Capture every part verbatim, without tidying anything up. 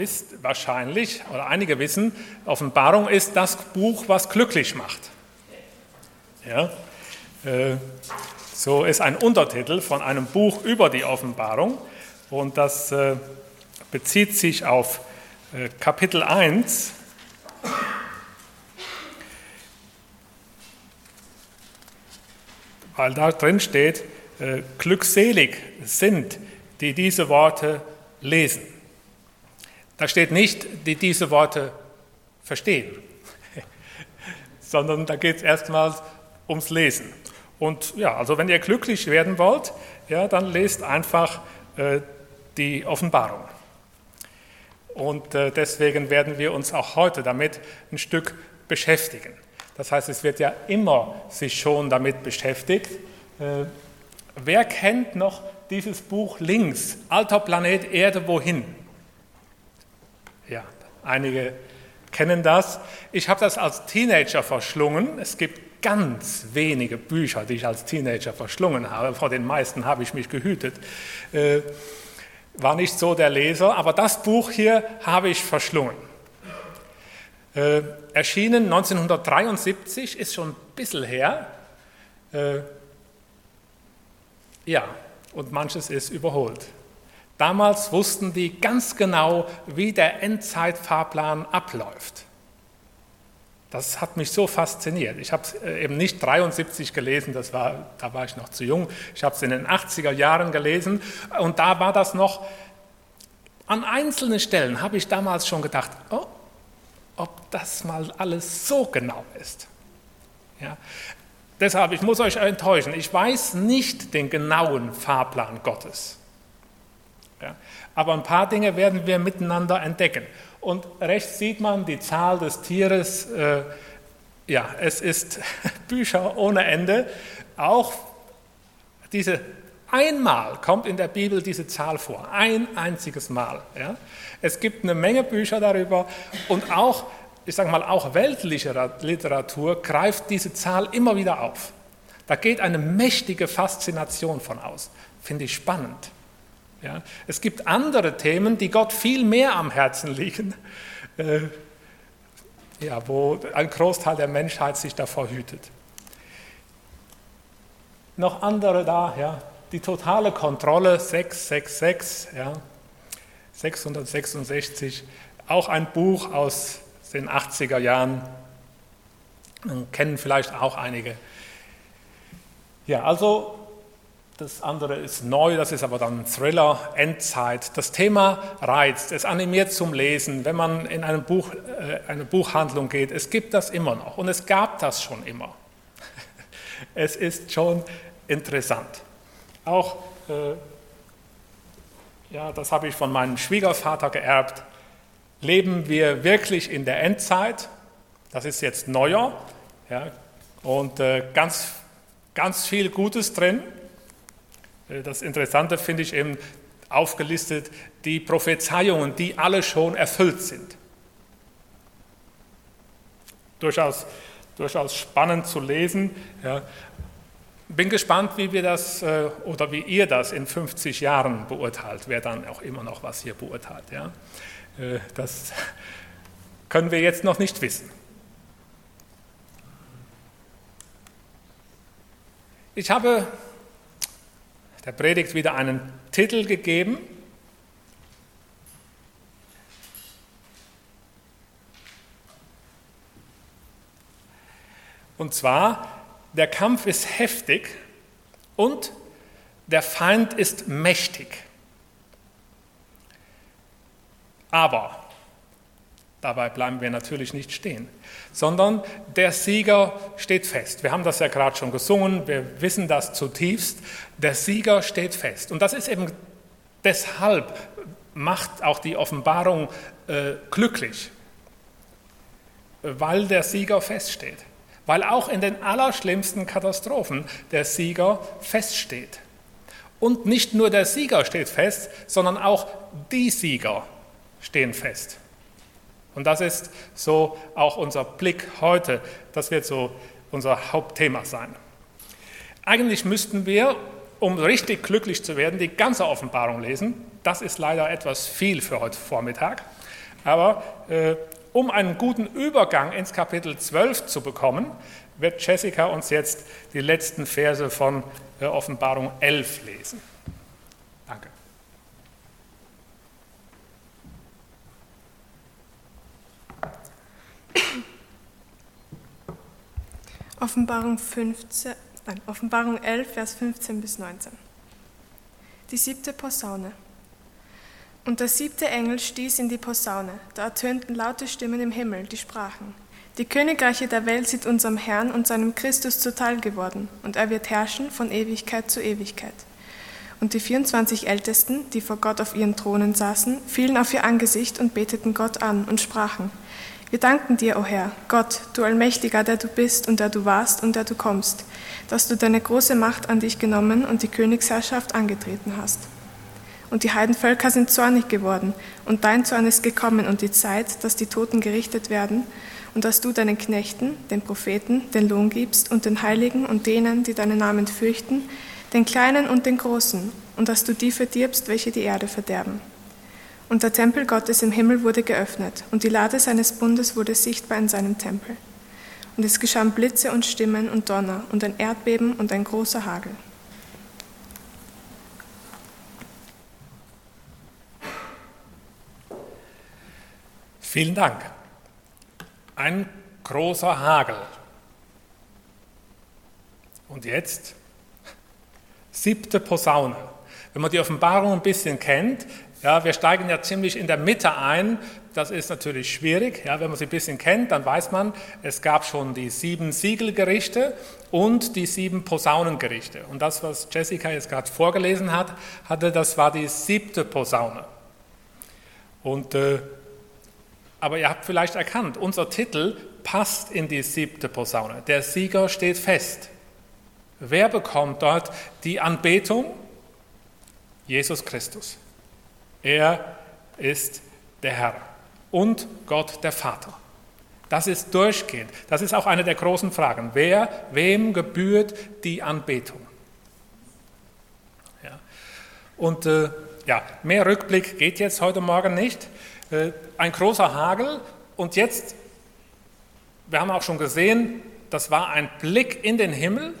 Ist wahrscheinlich, oder einige wissen, Offenbarung ist das Buch, was glücklich macht. Ja, äh, so ist ein Untertitel von einem Buch über die Offenbarung und das äh, bezieht sich auf äh, Kapitel eins. Weil da drin steht, äh, glückselig sind, die diese Worte lesen. Da steht nicht, die diese Worte verstehen, sondern da geht es erstmal ums Lesen. Und ja, also wenn ihr glücklich werden wollt, ja, dann lest einfach äh, die Offenbarung. Und äh, deswegen werden wir uns auch heute damit ein Stück beschäftigen. Das heißt, es wird ja immer sich schon damit beschäftigt. Äh, wer kennt noch dieses Buch links, Alter Planet Erde, wohin? Ja, einige kennen das. Ich habe das als Teenager verschlungen. Es gibt ganz wenige Bücher, die ich als Teenager verschlungen habe. Vor den meisten habe ich mich gehütet. Äh, war nicht so der Leser, aber das Buch hier habe ich verschlungen. Äh, erschienen neunzehnhundertdreiundsiebzig, ist schon ein bisschen her. Äh, ja, und manches ist überholt. Damals wussten die ganz genau, wie der Endzeitfahrplan abläuft. Das hat mich so fasziniert. Ich habe es eben nicht dreiundsiebzig gelesen, das war, da war ich noch zu jung. Ich habe es in den achtziger Jahren gelesen und da war das noch, an einzelnen Stellen habe ich damals schon gedacht, oh, ob das mal alles so genau ist. Ja. Deshalb, ich muss euch enttäuschen, ich weiß nicht den genauen Fahrplan Gottes. Ja, aber ein paar Dinge werden wir miteinander entdecken. Und rechts sieht man die Zahl des Tieres. Äh, ja, es ist Bücher ohne Ende. Auch diese einmal kommt in der Bibel diese Zahl vor. Ein einziges Mal. Ja. Es gibt eine Menge Bücher darüber und auch, ich sage mal, auch weltliche Literatur greift diese Zahl immer wieder auf. Da geht eine mächtige Faszination von aus. Finde ich spannend. Ja, es gibt andere Themen, die Gott viel mehr am Herzen liegen, äh, ja, wo ein Großteil der Menschheit sich davor hütet. Noch andere da, ja, die totale Kontrolle, sechs sechs sechs, ja, sechshundertsechsundsechzig, auch ein Buch aus den achtziger Jahren, kennen vielleicht auch einige. Ja, also das andere ist neu, das ist aber dann Thriller, Endzeit. Das Thema reizt, es animiert zum Lesen, wenn man in einem Buch, äh, eine Buchhandlung geht. Es gibt das immer noch und es gab das schon immer. Es ist schon interessant. Auch, äh, ja, das habe ich von meinem Schwiegervater geerbt, leben wir wirklich in der Endzeit. Das ist jetzt neuer, ja, und äh, ganz, ganz viel Gutes drin. Das Interessante finde ich eben aufgelistet, die Prophezeiungen, die alle schon erfüllt sind. Durchaus, durchaus spannend zu lesen. Ja. Bin gespannt, wie wir das oder wie ihr das in fünfzig Jahren beurteilt, wer dann auch immer noch was hier beurteilt. Ja. Das können wir jetzt noch nicht wissen. Ich habe der Predigt wieder einen Titel gegeben. Und zwar, der Kampf ist heftig und der Feind ist mächtig. Aber dabei bleiben wir natürlich nicht stehen, sondern der Sieger steht fest. Wir haben das ja gerade schon gesungen, wir wissen das zutiefst. Der Sieger steht fest. Und das ist eben deshalb, macht auch die Offenbarung äh, glücklich, weil der Sieger feststeht. Weil auch in den allerschlimmsten Katastrophen der Sieger feststeht. Und nicht nur der Sieger steht fest, sondern auch die Sieger stehen fest. Und das ist so auch unser Blick heute, das wird so unser Hauptthema sein. Eigentlich müssten wir, um richtig glücklich zu werden, die ganze Offenbarung lesen. Das ist leider etwas viel für heute Vormittag. Aber äh, um einen guten Übergang ins Kapitel zwölf zu bekommen, wird Jessica uns jetzt die letzten Verse von äh, Offenbarung elf lesen. Danke. Offenbarung, fünfzehn, nein, Offenbarung elf, Vers fünfzehn bis neunzehn. Die siebte Posaune. Und der siebte Engel stieß in die Posaune. Da ertönten laute Stimmen im Himmel, die sprachen: Die Königreiche der Welt sind unserem Herrn und seinem Christus zuteil geworden, und er wird herrschen von Ewigkeit zu Ewigkeit. Und die vierundzwanzig Ältesten, die vor Gott auf ihren Thronen saßen, fielen auf ihr Angesicht und beteten Gott an und sprachen: Wir danken dir, o Herr, Gott, du Allmächtiger, der du bist und der du warst und der du kommst, dass du deine große Macht an dich genommen und die Königsherrschaft angetreten hast. Und die Heidenvölker sind zornig geworden, und dein Zorn ist gekommen und die Zeit, dass die Toten gerichtet werden, und dass du deinen Knechten, den Propheten, den Lohn gibst und den Heiligen und denen, die deinen Namen fürchten, den Kleinen und den Großen, und dass du die verdirbst, welche die Erde verderben. Und der Tempel Gottes im Himmel wurde geöffnet, und die Lade seines Bundes wurde sichtbar in seinem Tempel. Und es geschahen Blitze und Stimmen und Donner und ein Erdbeben und ein großer Hagel. Vielen Dank. Ein großer Hagel. Und jetzt siebte Posaune. Wenn man die Offenbarung ein bisschen kennt, ja, wir steigen ja ziemlich in der Mitte ein, das ist natürlich schwierig. Ja, wenn man sie ein bisschen kennt, dann weiß man, es gab schon die sieben Siegelgerichte und die sieben Posaunengerichte. Und das, was Jessica jetzt gerade vorgelesen hat, hatte, das war die siebte Posaune. Und, äh, aber ihr habt vielleicht erkannt, unser Titel passt in die siebte Posaune. Der Sieger steht fest. Wer bekommt dort die Anbetung? Jesus Christus. Er ist der Herr und Gott der Vater. Das ist durchgehend. Das ist auch eine der großen Fragen. Wer, wem gebührt die Anbetung? Ja. Und äh, ja, mehr Rückblick geht jetzt heute Morgen nicht. Äh, ein großer Hagel und jetzt, wir haben auch schon gesehen, das war ein Blick in den Himmel.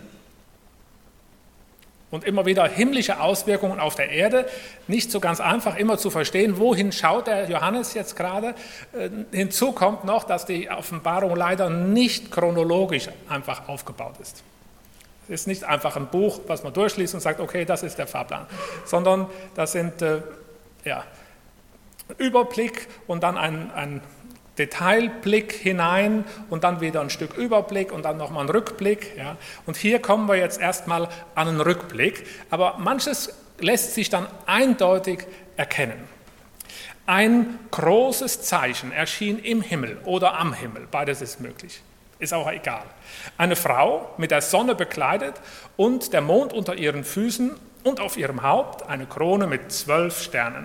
Und immer wieder himmlische Auswirkungen auf der Erde, nicht so ganz einfach immer zu verstehen, wohin schaut der Johannes jetzt gerade. Hinzu kommt noch, dass die Offenbarung leider nicht chronologisch einfach aufgebaut ist. Es ist nicht einfach ein Buch, was man durchliest und sagt, okay, das ist der Fahrplan, sondern das sind äh, ja, Überblick und dann ein, ein Detailblick hinein und dann wieder ein Stück Überblick und dann nochmal ein Rückblick. Ja. Und hier kommen wir jetzt erstmal an einen Rückblick, aber manches lässt sich dann eindeutig erkennen. Ein großes Zeichen erschien im Himmel oder am Himmel, beides ist möglich, ist auch egal. Eine Frau mit der Sonne bekleidet und der Mond unter ihren Füßen und auf ihrem Haupt eine Krone mit zwölf Sternen.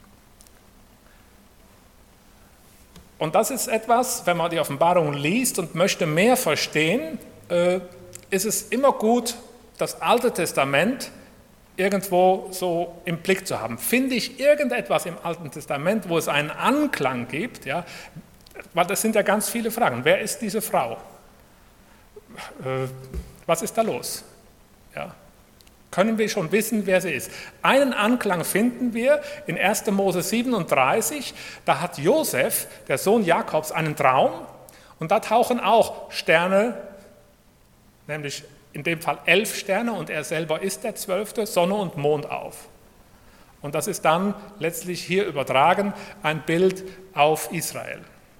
Und das ist etwas, wenn man die Offenbarung liest und möchte mehr verstehen, äh, ist es immer gut, das Alte Testament irgendwo so im Blick zu haben. Finde ich irgendetwas im Alten Testament, wo es einen Anklang gibt, ja, weil das sind ja ganz viele Fragen. Wer ist diese Frau? Äh, was ist da los? Ja. Können wir schon wissen, wer sie ist. Einen Anklang finden wir in erster Mose siebenunddreißig, da hat Josef, der Sohn Jakobs, einen Traum und da tauchen auch Sterne, nämlich in dem Fall elf Sterne und er selber ist der zwölfte, Sonne und Mond auf. Und das ist dann letztlich hier übertragen ein Bild auf Israel.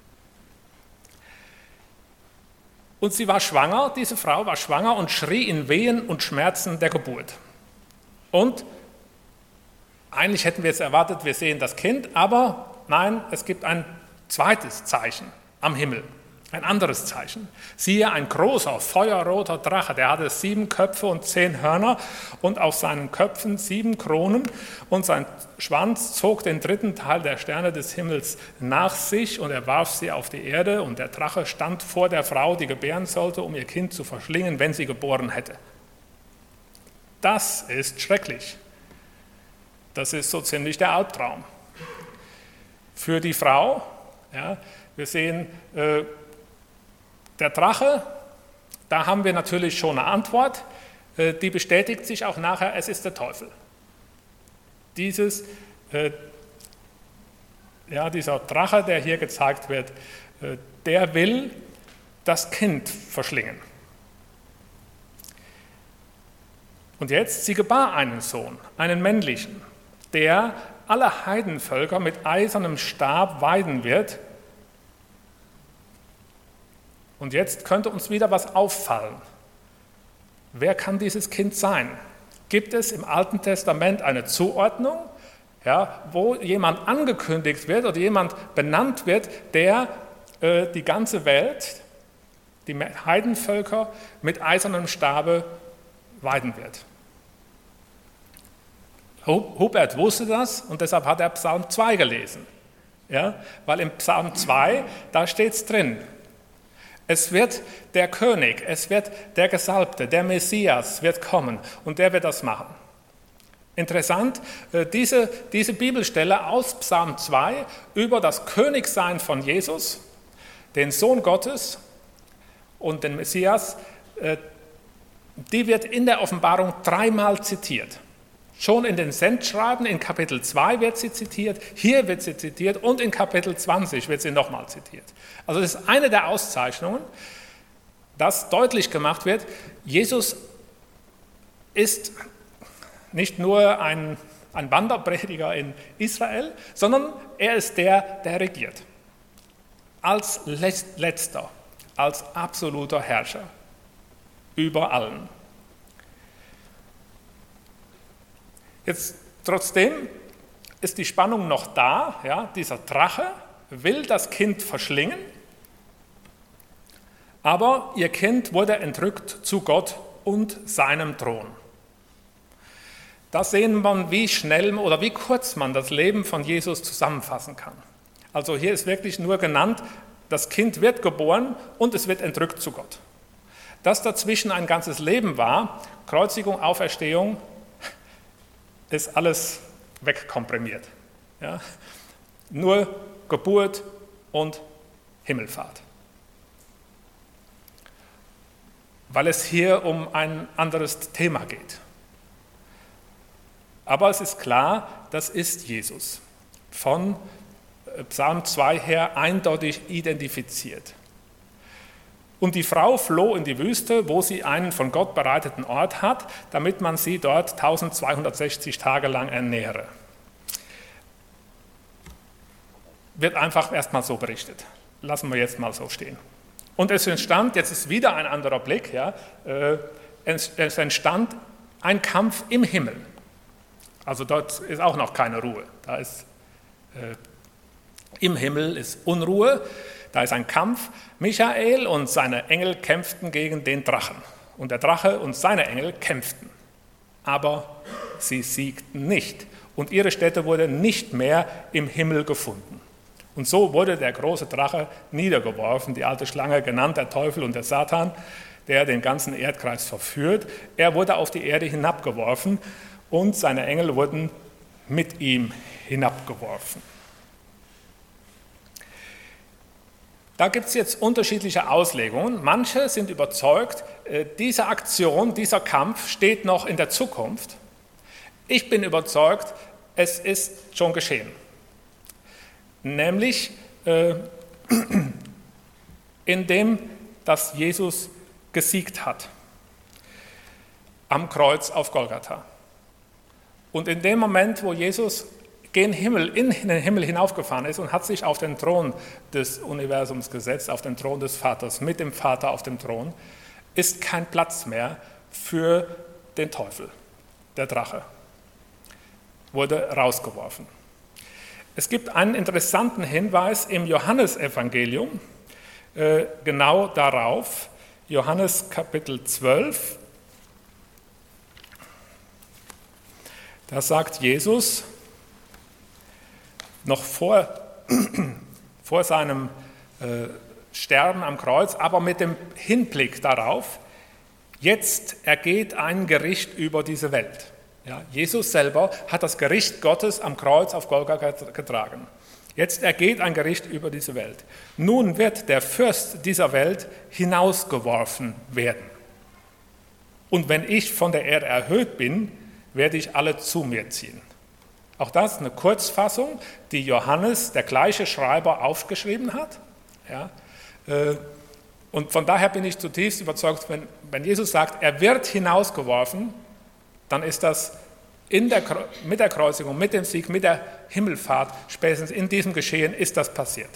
Und sie war schwanger, diese Frau war schwanger und schrie in Wehen und Schmerzen der Geburt. Und eigentlich hätten wir jetzt erwartet, wir sehen das Kind, aber nein, es gibt ein zweites Zeichen am Himmel, ein anderes Zeichen. Siehe, ein großer, feuerroter Drache, der hatte sieben Köpfe und zehn Hörner und auf seinen Köpfen sieben Kronen und sein Schwanz zog den dritten Teil der Sterne des Himmels nach sich und er warf sie auf die Erde und der Drache stand vor der Frau, die gebären sollte, um ihr Kind zu verschlingen, wenn sie geboren hätte. Das ist schrecklich. Das ist so ziemlich der Albtraum. Für die Frau, Ja, wir sehen, äh, der Drache, da haben wir natürlich schon eine Antwort, äh, die bestätigt sich auch nachher, es ist der Teufel. Dieses, äh, ja, dieser Drache, der hier gezeigt wird, äh, der will das Kind verschlingen. Und jetzt, sie gebar einen Sohn, einen männlichen, der alle Heidenvölker mit eisernem Stab weiden wird. Und jetzt könnte uns wieder was auffallen. Wer kann dieses Kind sein? Gibt es im Alten Testament eine Zuordnung, ja, wo jemand angekündigt wird oder jemand benannt wird, der äh, die ganze Welt, die Heidenvölker mit eisernem Stabe weiden wird? Hubert wusste das und deshalb hat er Psalm zwei gelesen. Ja, weil im Psalm zwei, da steht es drin, es wird der König, es wird der Gesalbte, der Messias wird kommen und der wird das machen. Interessant, diese, diese Bibelstelle aus Psalm zwei über das Königsein von Jesus, den Sohn Gottes und den Messias, die wird in der Offenbarung dreimal zitiert. Schon in den Sendschreiben, in Kapitel zwei wird sie zitiert, hier wird sie zitiert und in Kapitel zwanzig wird sie nochmal zitiert. Also das ist eine der Auszeichnungen, dass deutlich gemacht wird, Jesus ist nicht nur ein, ein Wanderprediger in Israel, sondern er ist der, der regiert. Als Letzter, als absoluter Herrscher über allen. Jetzt trotzdem ist die Spannung noch da, ja, dieser Drache will das Kind verschlingen, aber ihr Kind wurde entrückt zu Gott und seinem Thron. Da sehen wir, wie schnell oder wie kurz man das Leben von Jesus zusammenfassen kann. Also hier ist wirklich nur genannt, das Kind wird geboren und es wird entrückt zu Gott. Dass dazwischen ein ganzes Leben war, Kreuzigung, Auferstehung, ist alles wegkomprimiert. Ja? Nur Geburt und Himmelfahrt. Weil es hier um ein anderes Thema geht. Aber es ist klar, das ist Jesus. Von Psalm zwei her eindeutig identifiziert. Und die Frau floh in die Wüste, wo sie einen von Gott bereiteten Ort hat, damit man sie dort eintausendzweihundertsechzig Tage lang ernähre. Wird einfach erstmal so berichtet. Lassen wir jetzt mal so stehen. Und es entstand, jetzt ist wieder ein anderer Blick, ja, äh, es, es entstand ein Kampf im Himmel. Also dort ist auch noch keine Ruhe. Da ist, äh, im Himmel ist Unruhe. Da ist ein Kampf. Michael und seine Engel kämpften gegen den Drachen. Und der Drache und seine Engel kämpften. Aber sie siegten nicht. Und ihre Stätte wurde nicht mehr im Himmel gefunden. Und so wurde der große Drache niedergeworfen, die alte Schlange, genannt der Teufel und der Satan, der den ganzen Erdkreis verführt. Er wurde auf die Erde hinabgeworfen und seine Engel wurden mit ihm hinabgeworfen. Da gibt es jetzt unterschiedliche Auslegungen. Manche sind überzeugt, diese Aktion, dieser Kampf steht noch in der Zukunft. Ich bin überzeugt, es ist schon geschehen. Nämlich äh, indem, dass Jesus gesiegt hat am Kreuz auf Golgatha. Und in dem Moment, wo Jesus gen Himmel, in den Himmel hinaufgefahren ist und hat sich auf den Thron des Universums gesetzt, auf den Thron des Vaters, mit dem Vater auf dem Thron, ist kein Platz mehr für den Teufel. Der Drache wurde rausgeworfen. Es gibt einen interessanten Hinweis im Johannesevangelium, äh, genau darauf, Johannes Kapitel zwölf, da sagt Jesus, noch vor, vor seinem äh, Sterben am Kreuz, aber mit dem Hinblick darauf, jetzt ergeht ein Gericht über diese Welt. Ja, Jesus selber hat das Gericht Gottes am Kreuz auf Golgatha getragen. Jetzt ergeht ein Gericht über diese Welt. Nun wird der Fürst dieser Welt hinausgeworfen werden. Und wenn ich von der Erde erhöht bin, werde ich alle zu mir ziehen. Auch das ist eine Kurzfassung, die Johannes, der gleiche Schreiber, aufgeschrieben hat. Ja, äh, und von daher bin ich zutiefst überzeugt, wenn, wenn Jesus sagt, er wird hinausgeworfen, dann ist das in der, mit der Kreuzigung, mit dem Sieg, mit der Himmelfahrt, spätestens in diesem Geschehen ist das passiert.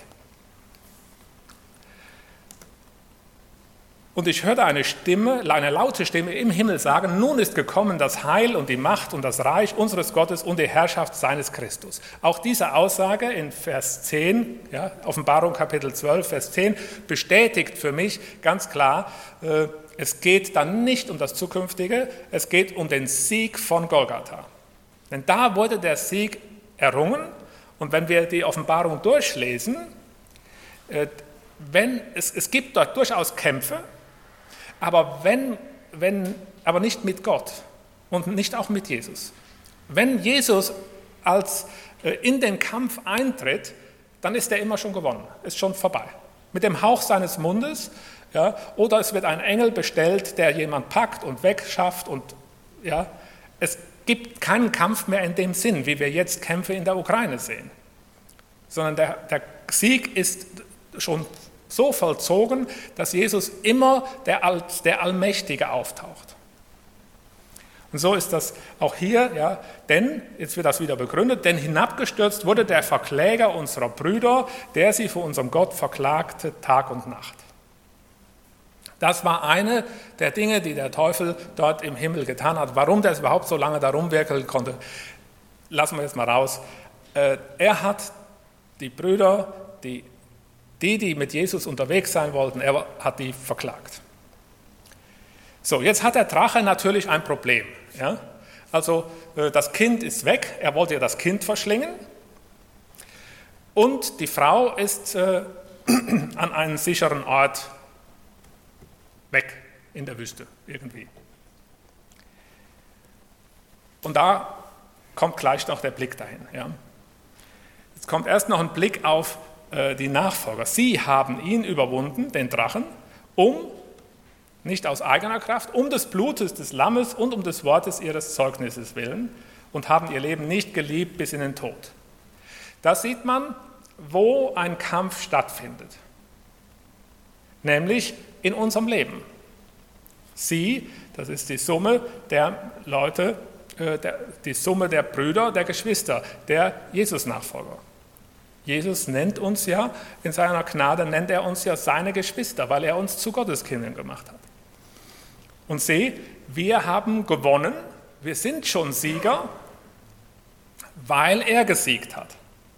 Und ich hörte eine Stimme, eine laute Stimme im Himmel sagen, nun ist gekommen das Heil und die Macht und das Reich unseres Gottes und die Herrschaft seines Christus. Auch diese Aussage in Vers zehn, ja, Offenbarung Kapitel zwölf, Vers zehn, bestätigt für mich ganz klar, äh, es geht dann nicht um das Zukünftige, es geht um den Sieg von Golgatha. Denn da wurde der Sieg errungen und wenn wir die Offenbarung durchlesen, äh, wenn, es, es gibt dort durchaus Kämpfe, aber, wenn, wenn, aber nicht mit Gott und nicht auch mit Jesus. Wenn Jesus als, äh, in den Kampf eintritt, dann ist er immer schon gewonnen, ist schon vorbei. Mit dem Hauch seines Mundes, ja, oder es wird ein Engel bestellt, der jemand packt und wegschafft. Und, ja, es gibt keinen Kampf mehr in dem Sinn, wie wir jetzt Kämpfe in der Ukraine sehen. Sondern der, der Sieg ist schon so vollzogen, dass Jesus immer der, als der Allmächtige auftaucht. Und so ist das auch hier, ja, denn, jetzt wird das wieder begründet, denn hinabgestürzt wurde der Verkläger unserer Brüder, der sie vor unserem Gott verklagte Tag und Nacht. Das war eine der Dinge, die der Teufel dort im Himmel getan hat. Warum der überhaupt so lange da rumwirkeln konnte, lassen wir jetzt mal raus. Er hat die Brüder, die Die, die mit Jesus unterwegs sein wollten, er hat die verklagt. So, jetzt hat der Drache natürlich ein Problem. Ja? Also das Kind ist weg, er wollte ja das Kind verschlingen und die Frau ist äh, an einen sicheren Ort weg in der Wüste irgendwie. Und da kommt gleich noch der Blick dahin. Ja? Jetzt kommt erst noch ein Blick auf die Nachfolger. Sie haben ihn überwunden, den Drachen, um, nicht aus eigener Kraft, um des Blutes des Lammes und um des Wortes ihres Zeugnisses willen und haben ihr Leben nicht geliebt bis in den Tod. Da sieht man, wo ein Kampf stattfindet, nämlich in unserem Leben. Sie, das ist die Summe der Leute, äh, der, die Summe der Brüder, der Geschwister, der Jesus-Nachfolger. Jesus nennt uns ja, in seiner Gnade nennt er uns ja seine Geschwister, weil er uns zu Gotteskindern gemacht hat. Und sieh, wir haben gewonnen, wir sind schon Sieger, weil er gesiegt hat.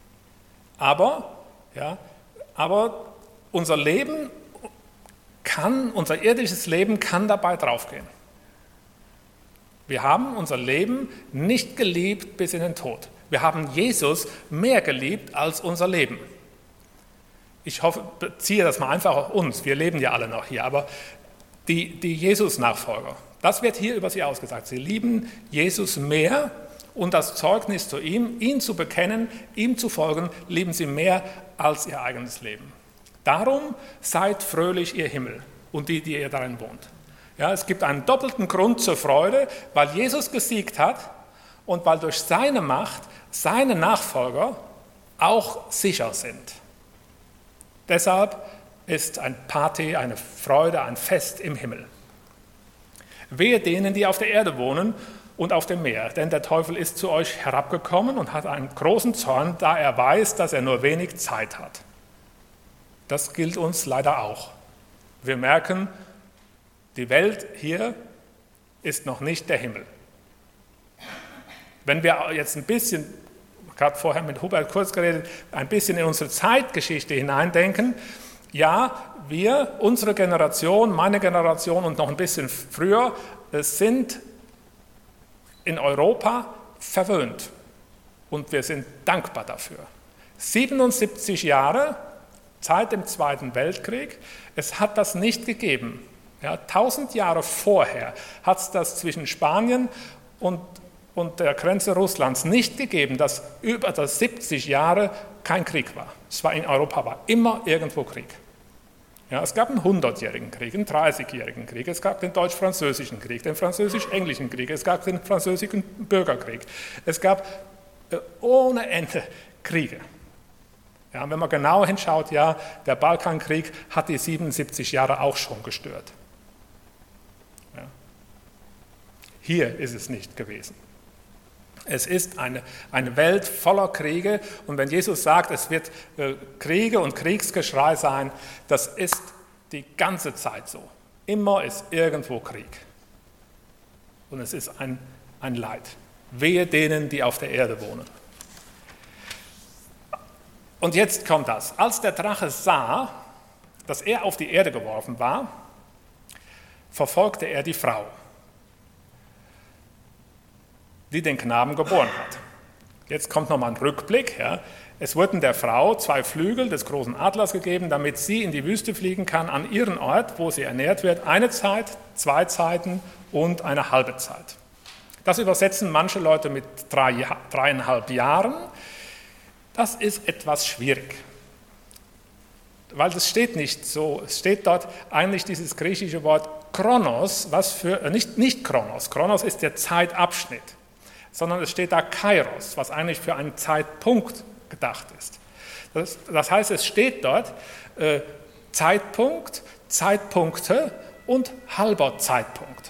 Aber, ja, aber unser Leben kann, unser irdisches Leben kann dabei draufgehen. Wir haben unser Leben nicht geliebt bis in den Tod. Wir haben Jesus mehr geliebt als unser Leben. Ich hoffe, beziehe das mal einfach auf uns. Wir leben ja alle noch hier, aber die, die Jesus-Nachfolger, das wird hier über sie ausgesagt. Sie lieben Jesus mehr und das Zeugnis zu ihm, ihn zu bekennen, ihm zu folgen, lieben sie mehr als ihr eigenes Leben. Darum seid fröhlich, ihr Himmel und die, die ihr darin wohnt. Ja, es gibt einen doppelten Grund zur Freude, weil Jesus gesiegt hat und weil durch seine Macht seine Nachfolger auch sicher sind. Deshalb ist ein Party, eine Freude, ein Fest im Himmel. Wehe denen, die auf der Erde wohnen und auf dem Meer, denn der Teufel ist zu euch herabgekommen und hat einen großen Zorn, da er weiß, dass er nur wenig Zeit hat. Das gilt uns leider auch. Wir merken, die Welt hier ist noch nicht der Himmel. Wenn wir jetzt ein bisschen, gerade vorher mit Hubert kurz geredet, ein bisschen in unsere Zeitgeschichte hineindenken, ja, wir, unsere Generation, meine Generation und noch ein bisschen früher, sind in Europa verwöhnt und wir sind dankbar dafür. siebenundsiebzig Jahre, Zeit im Zweiten Weltkrieg, es hat das nicht gegeben. Ja, tausend Jahre vorher hat es das zwischen Spanien und, und der Grenze Russlands nicht gegeben, dass über das siebzig Jahre kein Krieg war. Es war in Europa war immer irgendwo Krieg. Ja, es gab einen hundertjährigen Krieg, einen dreißigjährigen Krieg, es gab den deutsch-französischen Krieg, den französisch-englischen Krieg, es gab den französischen Bürgerkrieg. Es gab äh, ohne Ende Kriege. Ja, wenn man genau hinschaut, ja, der Balkankrieg hat die siebenundsiebzig Jahre auch schon gestört. Ja. Hier ist es nicht gewesen. Es ist eine, eine Welt voller Kriege und wenn Jesus sagt, es wird äh, Kriege und Kriegsgeschrei sein, das ist die ganze Zeit so. Immer ist irgendwo Krieg. Und es ist ein, ein Leid. Wehe denen, die auf der Erde wohnen. Und jetzt kommt das. Als der Drache sah, dass er auf die Erde geworfen war, verfolgte er die Frau, die den Knaben geboren hat. Jetzt kommt nochmal ein Rückblick. Ja. Es wurden der Frau zwei Flügel des großen Adlers gegeben, damit sie in die Wüste fliegen kann, an ihren Ort, wo sie ernährt wird, eine Zeit, zwei Zeiten und eine halbe Zeit. Das übersetzen manche Leute mit drei, dreieinhalb Jahren. Das ist etwas schwierig, weil das steht nicht so. Es steht dort eigentlich dieses griechische Wort Chronos, was für, äh, nicht, nicht Chronos, Chronos ist der Zeitabschnitt, sondern es steht da Kairos, was eigentlich für einen Zeitpunkt gedacht ist. Das, das heißt, es steht dort äh, Zeitpunkt, Zeitpunkte und halber Zeitpunkt.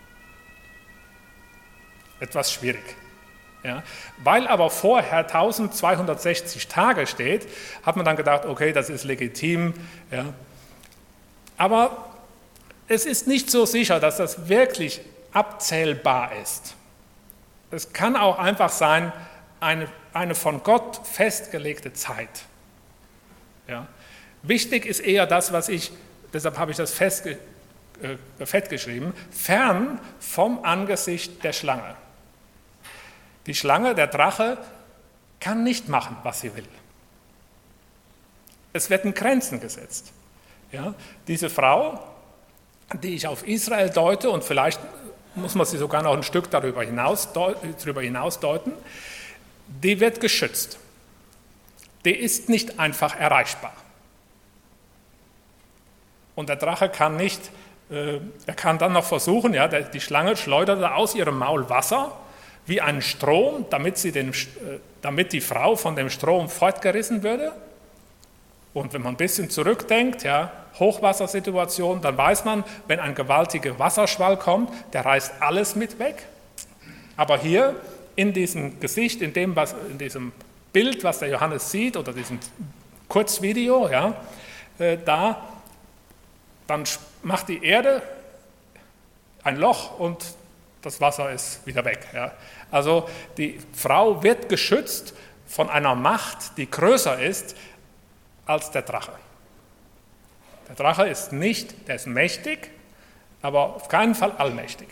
Etwas schwierig. Ja. Weil aber vorher eintausendzweihundertsechzig Tage steht, hat man dann gedacht, okay, das ist legitim. Ja. Aber es ist nicht so sicher, dass das wirklich abzählbar ist. Es kann auch einfach sein, eine, eine von Gott festgelegte Zeit. Ja. Wichtig ist eher das, was ich, deshalb habe ich das festge, äh, fett geschrieben, fern vom Angesicht der Schlange. Die Schlange, der Drache, kann nicht machen, was sie will. Es werden Grenzen gesetzt. Ja. Diese Frau, die ich auf Israel deute und vielleicht muss man sie sogar noch ein Stück darüber hinaus, darüber hinaus deuten, die wird geschützt. Die ist nicht einfach erreichbar. Und der Drache kann nicht, äh, er kann dann noch versuchen, ja, der, die Schlange schleuderte aus ihrem Maul Wasser wie einen Strom, damit, sie den, äh, damit die Frau von dem Strom fortgerissen würde. Und wenn man ein bisschen zurückdenkt, ja, Hochwassersituation, dann weiß man, wenn ein gewaltiger Wasserschwall kommt, der reißt alles mit weg. Aber hier in diesem Gesicht, in dem, was, in diesem Bild, was der Johannes sieht, oder diesem Kurzvideo, ja, äh, da, dann macht die Erde ein Loch und das Wasser ist wieder weg. Ja. Also die Frau wird geschützt von einer Macht, die größer ist als der Drache. Der Drache ist nicht, der ist mächtig, aber auf keinen Fall allmächtig.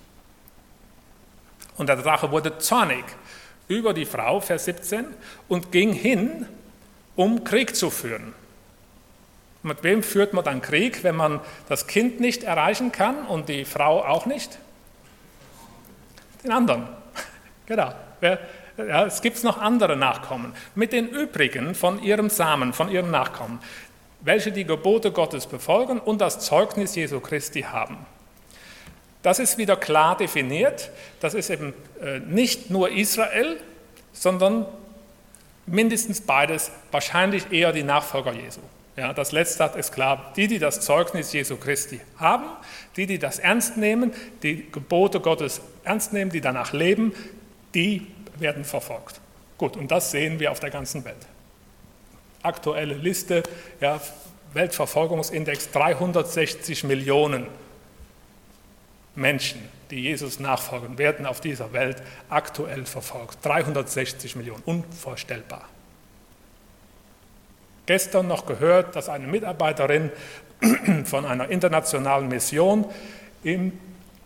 Und der Drache wurde zornig über die Frau, Vers siebzehn, und ging hin, um Krieg zu führen. Mit wem führt man dann Krieg, wenn man das Kind nicht erreichen kann und die Frau auch nicht? Den anderen. Genau. Ja, es gibt noch andere Nachkommen. Mit den übrigen von ihrem Samen, von ihren Nachkommen, welche die Gebote Gottes befolgen und das Zeugnis Jesu Christi haben. Das ist wieder klar definiert. Das ist eben äh, nicht nur Israel, sondern mindestens beides, wahrscheinlich eher die Nachfolger Jesu. Ja, das Letzte ist klar, die, die das Zeugnis Jesu Christi haben, die, die das ernst nehmen, die Gebote Gottes ernst nehmen, die danach leben, die werden verfolgt. Gut, und das sehen wir auf der ganzen Welt. Aktuelle Liste, ja, Weltverfolgungsindex, dreihundertsechzig Millionen Menschen, die Jesus nachfolgen, werden auf dieser Welt aktuell verfolgt. dreihundertsechzig Millionen, unvorstellbar. Gestern noch gehört, dass eine Mitarbeiterin von einer internationalen Mission im,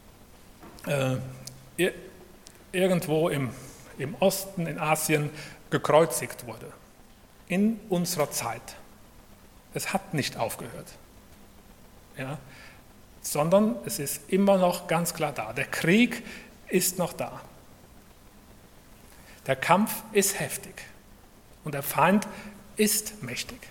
äh, irgendwo im, im Osten, in Asien, gekreuzigt wurde. In unserer Zeit. Es hat nicht aufgehört. Ja, sondern es ist immer noch ganz klar da. Der Krieg ist noch da. Der Kampf ist heftig. Und der Feind ist mächtig.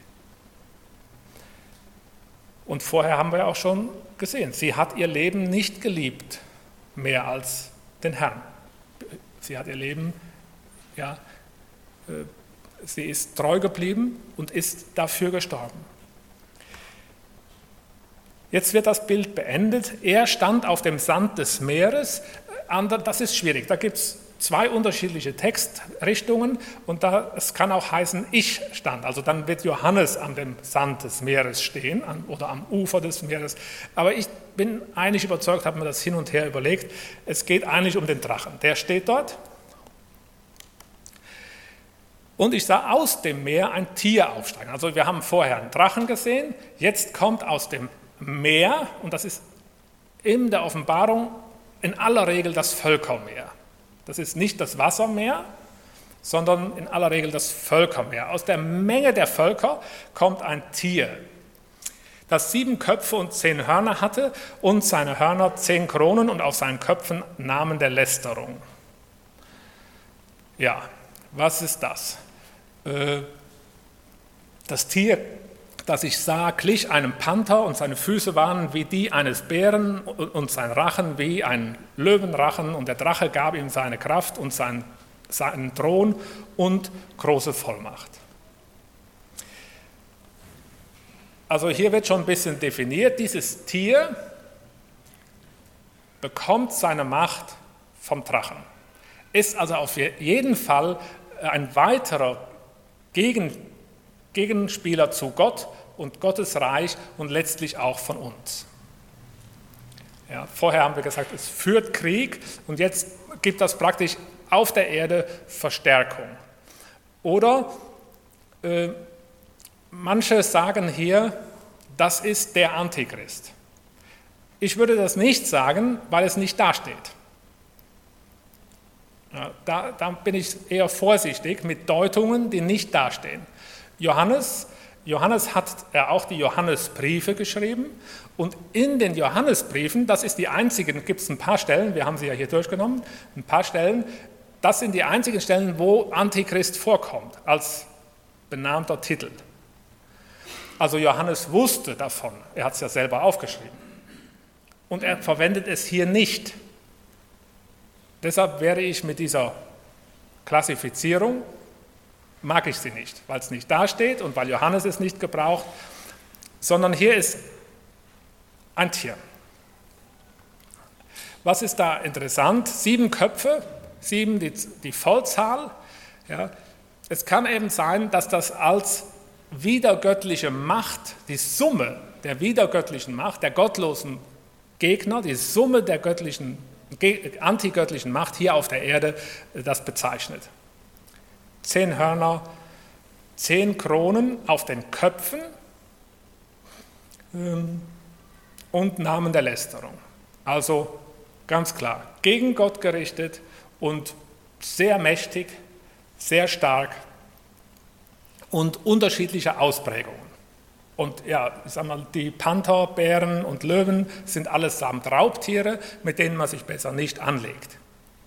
Und vorher haben wir auch schon gesehen, sie hat ihr Leben nicht geliebt, mehr als den Herrn. Sie hat ihr Leben, ja, äh, sie ist treu geblieben und ist dafür gestorben. Jetzt wird das Bild beendet. Er stand auf dem Sand des Meeres. Das ist schwierig. Da gibt es zwei unterschiedliche Textrichtungen und da, es kann auch heißen, ich stand. Also dann wird Johannes an dem Sand des Meeres stehen an, oder am Ufer des Meeres. Aber ich bin eigentlich überzeugt, habe mir das hin und her überlegt, es geht eigentlich um den Drachen. Der steht dort. Und ich sah aus dem Meer ein Tier aufsteigen. Also wir haben vorher einen Drachen gesehen, jetzt kommt aus dem Meer, und das ist in der Offenbarung in aller Regel das Völkermeer. Das ist nicht das Wassermeer, sondern in aller Regel das Völkermeer. Aus der Menge der Völker kommt ein Tier, das sieben Köpfe und zehn Hörner hatte und seine Hörner zehn Kronen und auf seinen Köpfen Namen der Lästerung. Ja, was ist das? Das Tier, das ich sah, glich einem Panther und seine Füße waren wie die eines Bären und sein Rachen wie ein Löwenrachen und der Drache gab ihm seine Kraft und seinen, seinen Thron und große Vollmacht. Also hier wird schon ein bisschen definiert, dieses Tier bekommt seine Macht vom Drachen, ist also auf jeden Fall ein weiterer Gegen, Gegenspieler zu Gott und Gottes Reich und letztlich auch von uns. Ja, vorher haben wir gesagt, es führt Krieg und jetzt gibt das praktisch auf der Erde Verstärkung. Oder äh, manche sagen hier, das ist der Antichrist. Ich würde das nicht sagen, weil es nicht dasteht. Ja, da, da bin ich eher vorsichtig mit Deutungen, die nicht dastehen. Johannes, Johannes hat er auch die Johannesbriefe geschrieben und in den Johannesbriefen, das ist die einzigen, gibt es ein paar Stellen, wir haben sie ja hier durchgenommen, ein paar Stellen, das sind die einzigen Stellen, wo Antichrist vorkommt, als benannter Titel. Also Johannes wusste davon, er hat es ja selber aufgeschrieben und er verwendet es hier nicht. Deshalb werde ich mit dieser Klassifizierung, mag ich sie nicht, weil es nicht dasteht und weil Johannes es nicht gebraucht, sondern hier ist ein Tier. Was ist da interessant? Sieben Köpfe, sieben die, die Vollzahl. Ja. Es kann eben sein, dass das als widergöttliche Macht, die Summe der widergöttlichen Macht, der gottlosen Gegner, die Summe der göttlichen antigöttlichen Macht hier auf der Erde das bezeichnet. Zehn Hörner, zehn Kronen auf den Köpfen ähm, und Namen der Lästerung. Also ganz klar, gegen Gott gerichtet und sehr mächtig, sehr stark und unterschiedliche Ausprägungen. Und ja, ich sag mal, die Panther, Bären und Löwen sind allesamt Raubtiere, mit denen man sich besser nicht anlegt.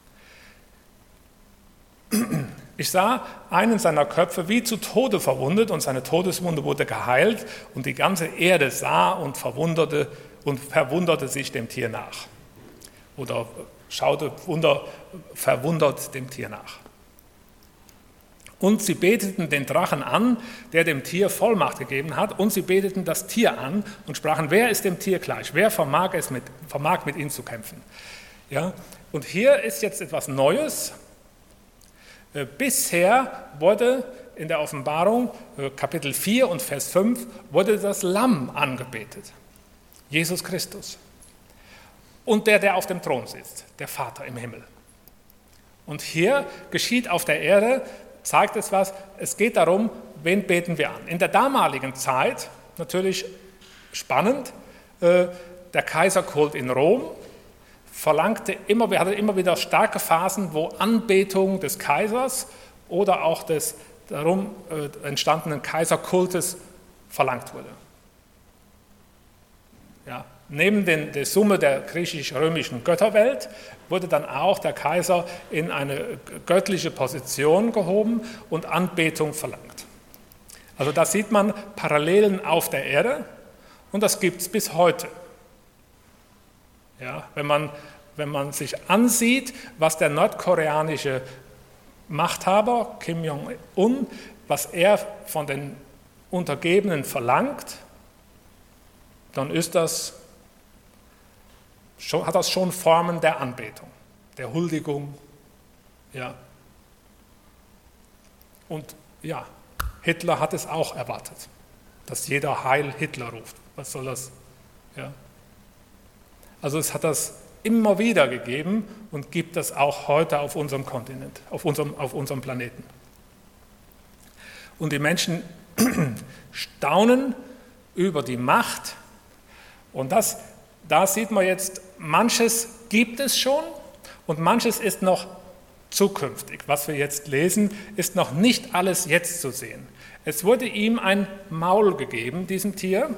Ich sah einen seiner Köpfe wie zu Tode verwundet und seine Todeswunde wurde geheilt und die ganze Erde sah und verwunderte und verwunderte sich dem Tier nach. Oder schaute wunder, verwundert dem Tier nach. Und sie beteten den Drachen an, der dem Tier Vollmacht gegeben hat, und sie beteten das Tier an und sprachen, wer ist dem Tier gleich? Wer vermag es mit, vermag mit ihm zu kämpfen? Ja? Und hier ist jetzt etwas Neues. Äh, bisher wurde in der Offenbarung, äh, Kapitel vier und Vers fünf, wurde das Lamm angebetet, Jesus Christus. Und der, der auf dem Thron sitzt, der Vater im Himmel. Und hier geschieht auf der Erde, zeigt es was, es geht darum, wen beten wir an. In der damaligen Zeit, natürlich spannend, äh, der Kaiserkult in Rom verlangte immer, wir hatten immer wieder starke Phasen, wo Anbetung des Kaisers oder auch des darum äh, entstandenen Kaiserkultes verlangt wurde. Ja, neben den, der Summe der griechisch-römischen Götterwelt wurde dann auch der Kaiser in eine göttliche Position gehoben und Anbetung verlangt. Also da sieht man Parallelen auf der Erde und das gibt es bis heute. Ja, wenn man, wenn man sich ansieht, was der nordkoreanische Machthaber Kim Jong-un, was er von den Untergebenen verlangt, dann ist das, hat das schon Formen der Anbetung, der Huldigung. Ja. Und ja, Hitler hat es auch erwartet, dass jeder Heil Hitler ruft. Was soll das? Ja. Also es hat das immer wieder gegeben und gibt es auch heute auf unserem Kontinent, auf unserem, auf unserem Planeten. Und die Menschen staunen über die Macht. Und das, da sieht man jetzt, manches gibt es schon und manches ist noch zukünftig. Was wir jetzt lesen, ist noch nicht alles jetzt zu sehen. Es wurde ihm ein Maul gegeben, diesem Tier,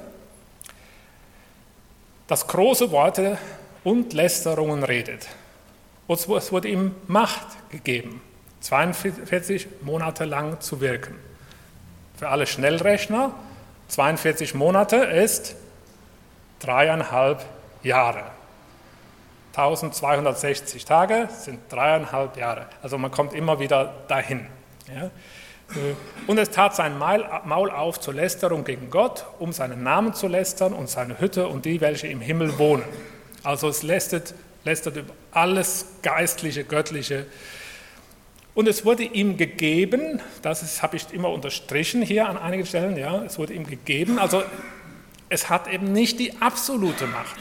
das große Worte und Lästerungen redet. Und es wurde ihm Macht gegeben, zweiundvierzig Monate lang zu wirken. Für alle Schnellrechner, zweiundvierzig Monate ist dreieinhalb Jahre. eintausendzweihundertsechzig Tage sind dreieinhalb Jahre. Also man kommt immer wieder dahin. Ja. Und es tat sein Maul auf zur Lästerung gegen Gott, um seinen Namen zu lästern und seine Hütte und die, welche im Himmel wohnen. Also es lästert, lästert über alles Geistliche, Göttliche. Und es wurde ihm gegeben, das habe ich immer unterstrichen hier an einigen Stellen, ja, es wurde ihm gegeben, also es hat eben nicht die absolute Macht.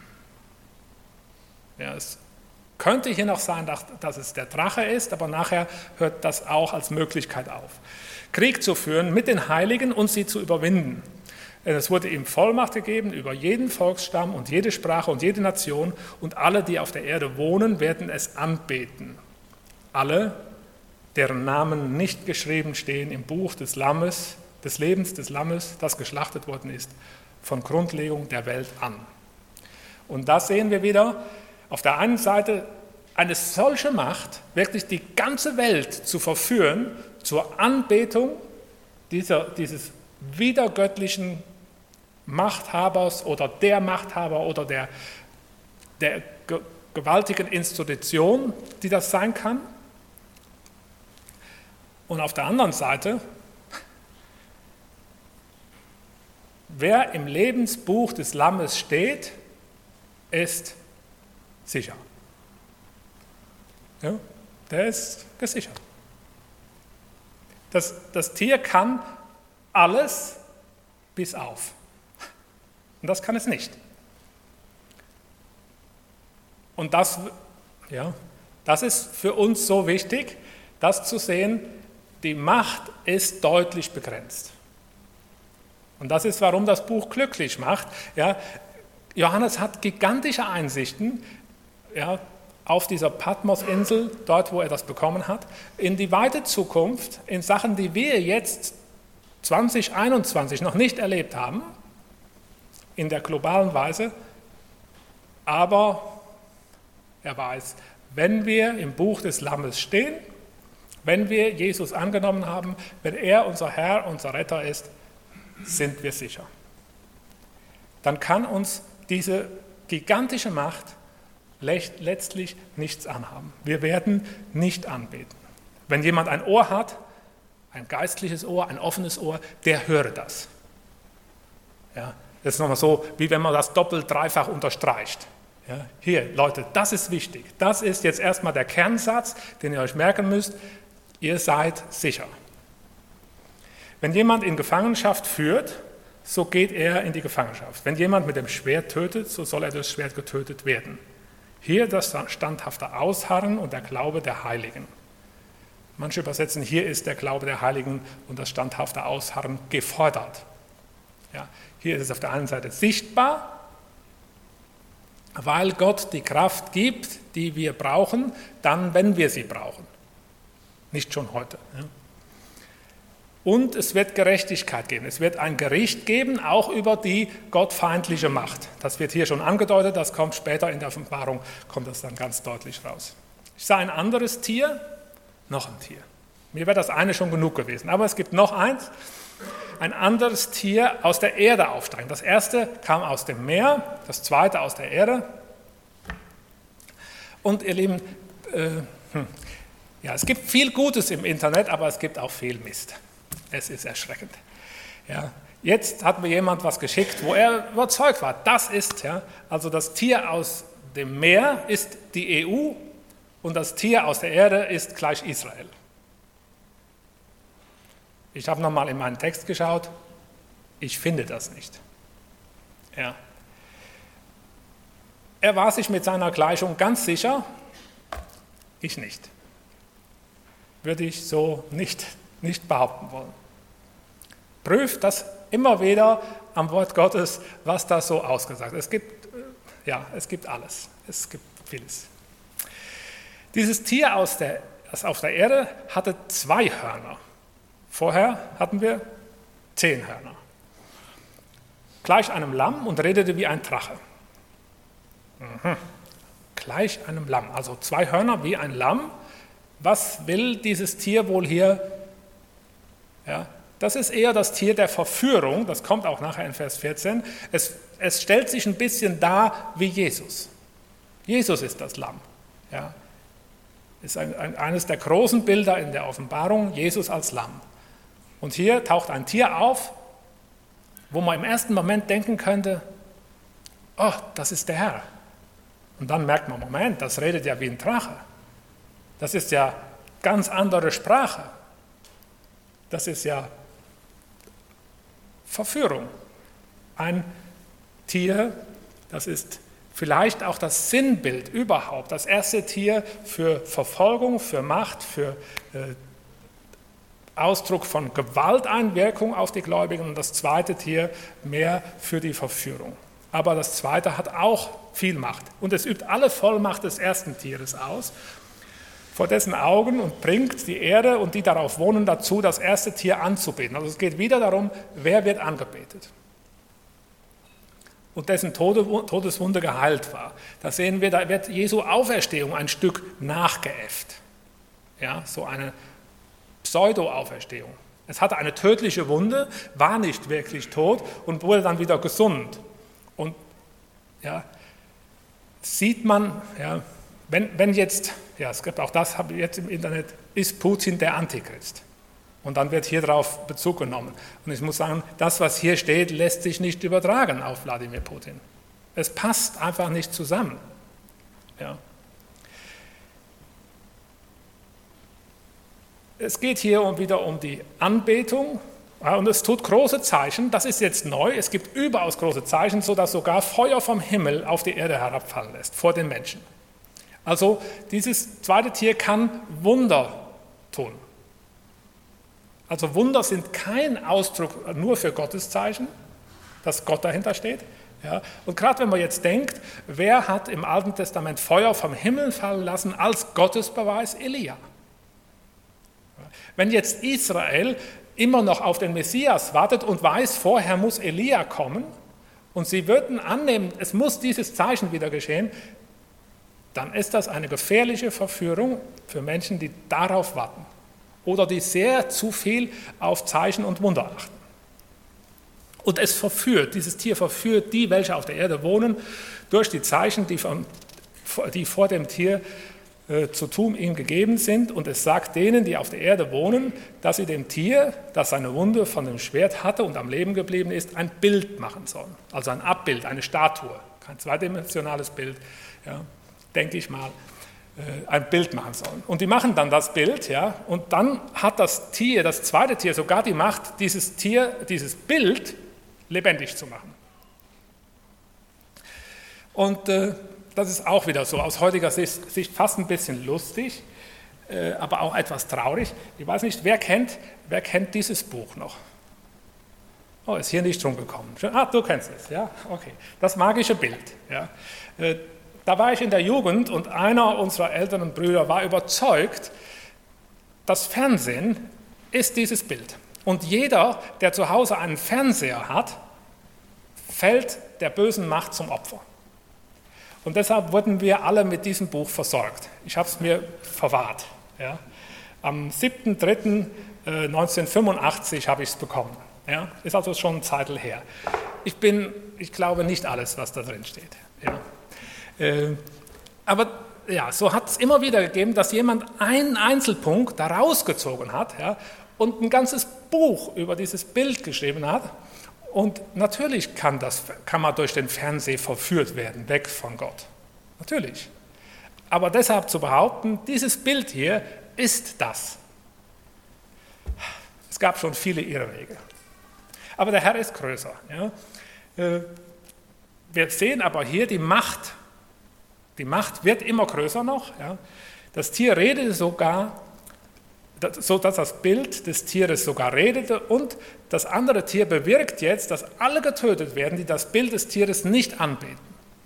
Ja, es könnte hier noch sein, dass es der Drache ist, aber nachher hört das auch als Möglichkeit auf. Krieg zu führen mit den Heiligen und sie zu überwinden. Es wurde ihm Vollmacht gegeben über jeden Volksstamm und jede Sprache und jede Nation und alle, die auf der Erde wohnen, werden es anbeten. Alle, deren Namen nicht geschrieben stehen im Buch des Lammes, des Lebens des Lammes, das geschlachtet worden ist, von Grundlegung der Welt an. Und da sehen wir wieder, auf der einen Seite eine solche Macht, wirklich die ganze Welt zu verführen zur Anbetung dieser, dieses wiedergöttlichen Machthabers oder der Machthaber oder der, der ge- gewaltigen Institution, die das sein kann. Und auf der anderen Seite, wer im Lebensbuch des Lammes steht, ist sicher. Ja, der ist gesichert. Das, das Tier kann alles bis auf. Und das kann es nicht. Und das, ja, das ist für uns so wichtig, das zu sehen, die Macht ist deutlich begrenzt. Und das ist, warum das Buch glücklich macht. Ja, Johannes hat gigantische Einsichten, ja, auf dieser Patmos-Insel, dort, wo er das bekommen hat, in die weite Zukunft, in Sachen, die wir jetzt zwanzig einundzwanzig noch nicht erlebt haben, in der globalen Weise. Aber er weiß, wenn wir im Buch des Lammes stehen, wenn wir Jesus angenommen haben, wenn er unser Herr, unser Retter ist, sind wir sicher. Dann kann uns diese gigantische Macht letztlich nichts anhaben. Wir werden nicht anbeten. Wenn jemand ein Ohr hat, ein geistliches Ohr, ein offenes Ohr, der höre das. Ja, das ist nochmal so, wie wenn man das doppelt, dreifach unterstreicht. Ja, hier, Leute, das ist wichtig. Das ist jetzt erstmal der Kernsatz, den ihr euch merken müsst. Ihr seid sicher. Wenn jemand in Gefangenschaft führt, so geht er in die Gefangenschaft. Wenn jemand mit dem Schwert tötet, so soll er durch das Schwert getötet werden. Hier das standhafte Ausharren und der Glaube der Heiligen. Manche übersetzen, hier ist der Glaube der Heiligen und das standhafte Ausharren gefordert. Ja, hier ist es auf der einen Seite sichtbar, weil Gott die Kraft gibt, die wir brauchen, dann, wenn wir sie brauchen. Nicht schon heute. Ja. Und es wird Gerechtigkeit geben. Es wird ein Gericht geben, auch über die gottfeindliche Macht. Das wird hier schon angedeutet, das kommt später in der Offenbarung, kommt das dann ganz deutlich raus. Ich sah ein anderes Tier, noch ein Tier. Mir wäre das eine schon genug gewesen, aber es gibt noch eins, ein anderes Tier aus der Erde aufsteigen. Das erste kam aus dem Meer, das zweite aus der Erde. Und ihr Lieben, äh, hm, ja, es gibt viel Gutes im Internet, aber es gibt auch viel Mist. Es ist erschreckend. Ja, jetzt hat mir jemand was geschickt, wo er überzeugt war. Das ist, ja, also das Tier aus dem Meer ist die E U und das Tier aus der Erde ist gleich Israel. Ich habe nochmal in meinen Text geschaut. Ich finde das nicht. Ja. Er war sich mit seiner Gleichung ganz sicher. Ich nicht. Würde ich so nicht, nicht behaupten wollen. Prüft das immer wieder am Wort Gottes, was da so ausgesagt ist. Es gibt, ja, es gibt alles. Es gibt vieles. Dieses Tier aus der, das auf der Erde hatte zwei Hörner. Vorher hatten wir zehn Hörner. Gleich einem Lamm und redete wie ein Drache. Mhm. Gleich einem Lamm, also zwei Hörner wie ein Lamm. Was will dieses Tier wohl hier? Ja, das ist eher das Tier der Verführung, das kommt auch nachher in Vers vierzehn. Es, es stellt sich ein bisschen dar wie Jesus. Jesus ist das Lamm. Ja, ist ein, ein, eines der großen Bilder in der Offenbarung, Jesus als Lamm. Und hier taucht ein Tier auf, wo man im ersten Moment denken könnte, oh, das ist der Herr. Und dann merkt man, Moment, das redet ja wie ein Drache. Das ist ja ganz andere Sprache. Das ist ja Verführung. Ein Tier, das ist vielleicht auch das Sinnbild überhaupt. Das erste Tier für Verfolgung, für Macht, für äh, Ausdruck von Gewalteinwirkung auf die Gläubigen und das zweite Tier mehr für die Verführung. Aber das zweite hat auch viel Macht und es übt alle Vollmacht des ersten Tieres aus, vor dessen Augen und bringt die Erde und die darauf wohnen dazu, das erste Tier anzubeten. Also es geht wieder darum, wer wird angebetet und dessen Todeswunde geheilt war. Da sehen wir, da wird Jesu Auferstehung ein Stück nachgeäfft. Ja, so eine Pseudo-Auferstehung. Es hatte eine tödliche Wunde, war nicht wirklich tot und wurde dann wieder gesund. Und ja, sieht man, ja, wenn, wenn jetzt, ja, es gibt auch das, habe ich jetzt im Internet, ist Putin der Antichrist? Und dann wird hier drauf Bezug genommen. Und ich muss sagen, das, was hier steht, lässt sich nicht übertragen auf Wladimir Putin. Es passt einfach nicht zusammen. Ja. Es geht hier wieder um die Anbetung und es tut große Zeichen, das ist jetzt neu, es gibt überaus große Zeichen, sodass sogar Feuer vom Himmel auf die Erde herabfallen lässt, vor den Menschen. Also dieses zweite Tier kann Wunder tun. Also Wunder sind kein Ausdruck nur für Gotteszeichen, dass Gott dahinter steht. Ja. Und gerade wenn man jetzt denkt, wer hat im Alten Testament Feuer vom Himmel fallen lassen als Gottesbeweis? Elia. Wenn jetzt Israel immer noch auf den Messias wartet und weiß, vorher muss Elia kommen und sie würden annehmen, es muss dieses Zeichen wieder geschehen, dann ist das eine gefährliche Verführung für Menschen, die darauf warten oder die sehr zu viel auf Zeichen und Wunder achten. Und es verführt, dieses Tier verführt die, welche auf der Erde wohnen, durch die Zeichen, die, von, die vor dem Tier zu tun ihm gegeben sind, und es sagt denen, die auf der Erde wohnen, dass sie dem Tier, das seine Wunde von dem Schwert hatte und am Leben geblieben ist, ein Bild machen sollen. Also ein Abbild, eine Statue, kein zweidimensionales Bild, ja, denke ich mal, äh, ein Bild machen sollen. Und die machen dann das Bild, ja, und dann hat das Tier, das zweite Tier, sogar die Macht, dieses Tier, dieses Bild lebendig zu machen. Und äh, das ist auch wieder so, aus heutiger Sicht, Sicht fast ein bisschen lustig, äh, aber auch etwas traurig. Ich weiß nicht, wer kennt, wer kennt dieses Buch noch? Oh, ist hier nicht drum gekommen. Ah, du kennst es, ja? Okay. Das magische Bild. Ja? Äh, da war ich in der Jugend und einer unserer älteren Brüder war überzeugt, das Fernsehen ist dieses Bild. Und jeder, der zu Hause einen Fernseher hat, fällt der bösen Macht zum Opfer. Und deshalb wurden wir alle mit diesem Buch versorgt. Ich habe es mir verwahrt. Ja. Am siebten dritten neunzehnhundertfünfundachtzig habe ich es bekommen. Ja. Ist also schon eine Zeit her. Ich bin, ich glaube nicht alles, was da drin steht. Ja. Äh, aber ja, so hat es immer wieder gegeben, dass jemand einen Einzelpunkt da rausgezogen hat, ja, und ein ganzes Buch über dieses Bild geschrieben hat. Und natürlich kann, das, kann man durch den Fernseher verführt werden, weg von Gott. Natürlich. Aber deshalb zu behaupten, dieses Bild hier ist das. Es gab schon viele Irrwege. Aber der Herr ist größer. Ja. Wir sehen aber hier die Macht. Die Macht wird immer größer noch. Ja. Das Tier redete sogar, so dass das Bild des Tieres sogar redete, und das andere Tier bewirkt jetzt, dass alle getötet werden, die das Bild des Tieres nicht anbeten.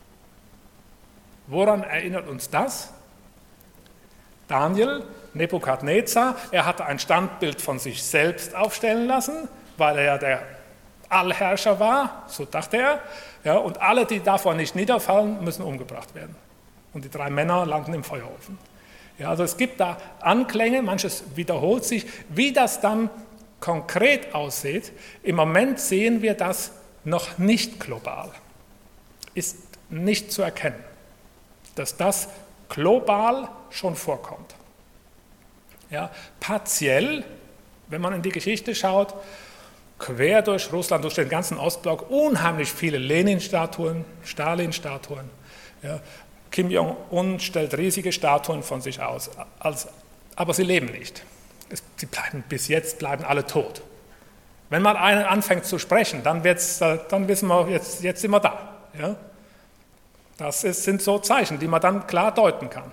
Woran erinnert uns das? Daniel, Nebukadnezar, er hatte ein Standbild von sich selbst aufstellen lassen, weil er ja der Allherrscher war, so dachte er, ja, und alle, die davon nicht niederfallen, müssen umgebracht werden. Und die drei Männer landen im Feuerofen. Ja, also es gibt da Anklänge, manches wiederholt sich. Wie das dann konkret aussieht, im Moment sehen wir das noch nicht global. Ist nicht zu erkennen, dass das global schon vorkommt. Ja, partiell, wenn man in die Geschichte schaut, quer durch Russland, durch den ganzen Ostblock, unheimlich viele Lenin-Statuen, Stalin-Statuen. Ja, Kim Jong-un stellt riesige Statuen von sich aus, als, aber sie leben nicht. Es, sie bleiben, bis jetzt bleiben alle tot. Wenn mal einer anfängt zu sprechen, dann, wird's, dann wissen wir, jetzt, jetzt sind wir da. Ja? Das ist, sind so Zeichen, die man dann klar deuten kann.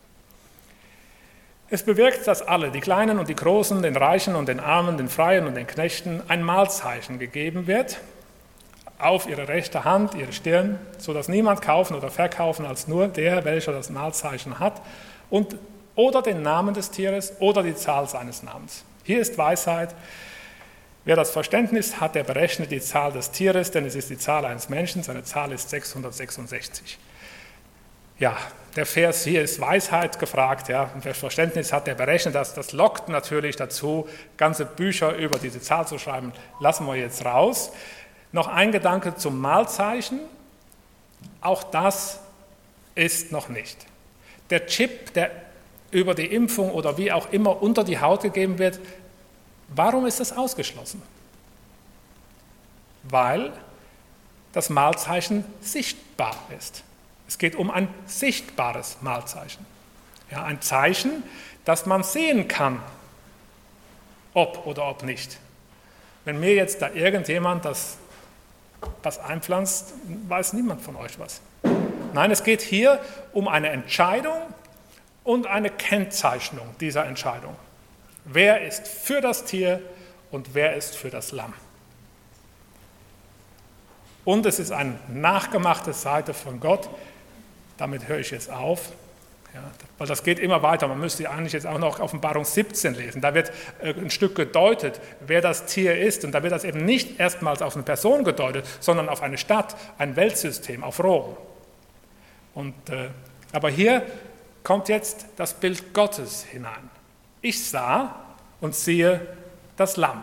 Es bewirkt, dass alle, die Kleinen und die Großen, den Reichen und den Armen, den Freien und den Knechten, ein Mahlzeichen gegeben wird, auf ihre rechte Hand, ihre Stirn, sodass niemand kaufen oder verkaufen als nur der, welcher das Mahlzeichen hat, und, oder den Namen des Tieres oder die Zahl seines Namens. Hier ist Weisheit. Wer das Verständnis hat, der berechnet die Zahl des Tieres, denn es ist die Zahl eines Menschen, seine Zahl ist sechshundertsechsundsechzig. Ja, der Vers hier ist Weisheit gefragt, ja, und wer Verständnis hat, der berechnet das. Das lockt natürlich dazu, ganze Bücher über diese Zahl zu schreiben, lassen wir jetzt raus. Noch ein Gedanke zum Mahlzeichen, auch das ist noch nicht. Der Chip, der über die Impfung oder wie auch immer unter die Haut gegeben wird, warum ist das ausgeschlossen? Weil das Mahlzeichen sichtbar ist. Es geht um ein sichtbares Mahlzeichen. Ja, ein Zeichen, das man sehen kann, ob oder ob nicht. Wenn mir jetzt da irgendjemand das was einpflanzt, weiß niemand von euch was. Nein, es geht hier um eine Entscheidung und eine Kennzeichnung dieser Entscheidung. Wer ist für das Tier und wer ist für das Lamm? Und es ist eine nachgemachte Seite von Gott. Damit höre ich jetzt auf, ja, weil das geht immer weiter. Man müsste eigentlich jetzt auch noch Offenbarung siebzehn lesen. Da wird ein Stück gedeutet, wer das Tier ist. Und da wird das eben nicht erstmals auf eine Person gedeutet, sondern auf eine Stadt, ein Weltsystem, auf Rom. Und, äh, aber hier kommt jetzt das Bild Gottes hinein. Ich sah und siehe das Lamm,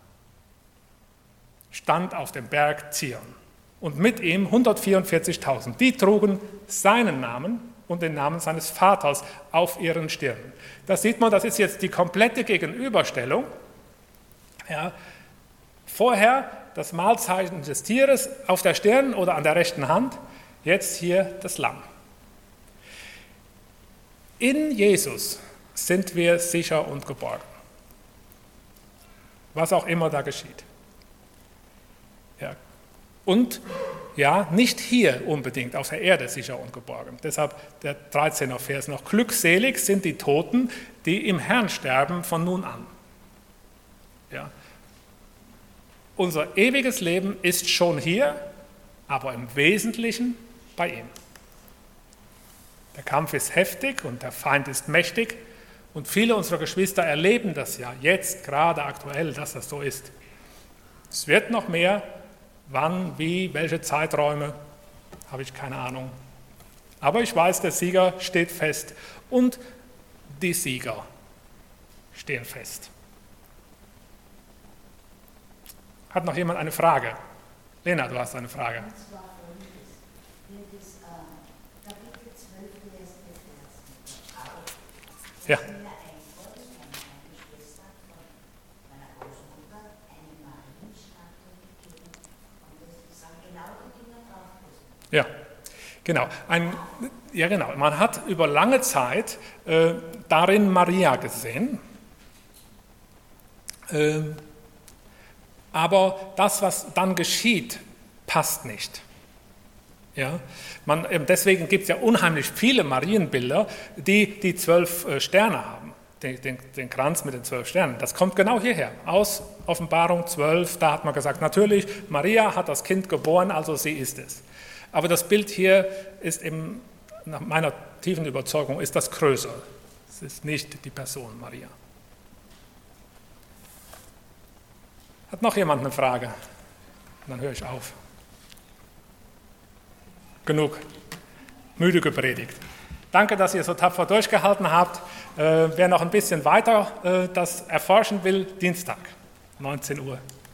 stand auf dem Berg Zion. Und mit ihm hundertvierundvierzigtausend. Die trugen seinen Namen und den Namen seines Vaters auf ihren Stirnen. Da sieht man, das ist jetzt die komplette Gegenüberstellung. Ja, vorher das Mahlzeichen des Tieres auf der Stirn oder an der rechten Hand, jetzt hier das Lamm. In Jesus sind wir sicher und geborgen. Was auch immer da geschieht. Ja. Und ja, nicht hier unbedingt auf der Erde sicher und geborgen. Deshalb der dreizehner Vers noch. Glückselig sind die Toten, die im Herrn sterben von nun an. Ja. Unser ewiges Leben ist schon hier, aber im Wesentlichen bei ihm. Der Kampf ist heftig und der Feind ist mächtig Und viele unserer Geschwister erleben das ja jetzt gerade aktuell, dass das so ist. Es wird noch mehr. Wann, wie, welche Zeiträume, habe ich keine Ahnung. Aber ich weiß, der Sieger steht fest und die Sieger stehen fest. Hat noch jemand eine Frage? Lena, du hast eine Frage. Und zwar folgendes. Wenn das äh, Kapitel zwölf, Vers Vers Ja. mir einfällt, wenn meine Schwester von meiner Großmutter eine Marienstatue gegeben und das sind genau die Dinge drauf gewesen. Ja, genau. Ein, ja, genau. Man hat über lange Zeit äh, darin Maria gesehen. Äh, aber das, was dann geschieht, passt nicht. Ja? Man, deswegen gibt es ja unheimlich viele Marienbilder, die die zwölf äh, Sterne haben. Den, den, den Kranz mit den zwölf Sternen. Das kommt genau hierher, aus Offenbarung zwölf. Da hat man gesagt, natürlich, Maria hat das Kind geboren, also sie ist es. Aber das Bild hier ist eben, nach meiner tiefen Überzeugung, ist das größer. Es ist nicht die Person Maria. Hat noch jemand eine Frage? Dann höre ich auf. Genug. Müde gepredigt. Danke, dass ihr so tapfer durchgehalten habt. Äh, wer noch ein bisschen weiter äh, das erforschen will, Dienstag, neunzehn Uhr.